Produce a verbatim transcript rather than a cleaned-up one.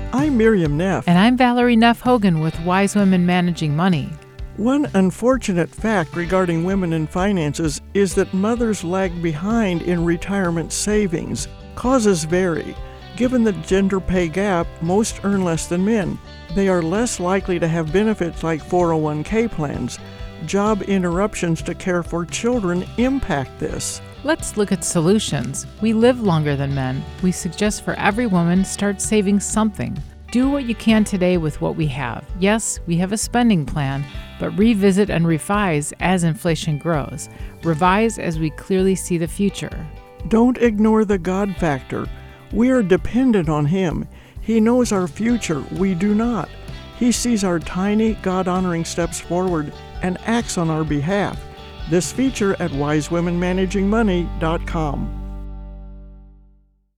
I'm Miriam Neff. And I'm Valerie Neff Hogan with Wise Women Managing Money. One unfortunate fact regarding women in finances is that mothers lag behind in retirement savings. Causes vary. Given the gender pay gap, most earn less than men. They are less likely to have benefits like four oh one k plans. Job interruptions to care for children impact this. Let's look at solutions. We live longer than men. We suggest for every woman, start saving something. Do what you can today with what we have. Yes, we have a spending plan, but revisit and revise as inflation grows. Revise as we clearly see the future. Don't ignore the God factor. We are dependent on Him. He knows our future. We do not. He sees our tiny, God-honoring steps forward and acts on our behalf. This feature at wise women managing money dot com.